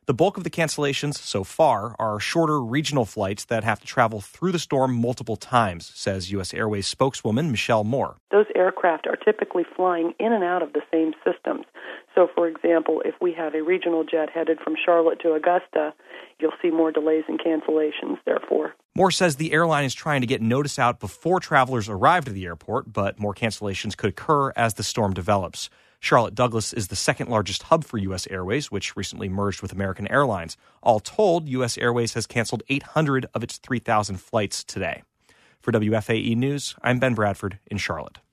The bulk of the cancellations so far are shorter regional flights that have to travel through the storm multiple times, says U.S. Airways spokeswoman Michelle Moore. Those aircraft are typically flying in and out of the same systems. So, for example, if we have a regional jet headed from Charlotte to Augusta, you'll see more delays and cancellations, therefore. Moore says the airline is trying to get notice out before travelers arrive to the airport, but more cancellations could occur as the storm develops. Charlotte Douglas is the second largest hub for U.S. Airways, which recently merged with American Airlines. All told, U.S. Airways has canceled 800 of its 3,000 flights today. For WFAE News, I'm Ben Bradford in Charlotte.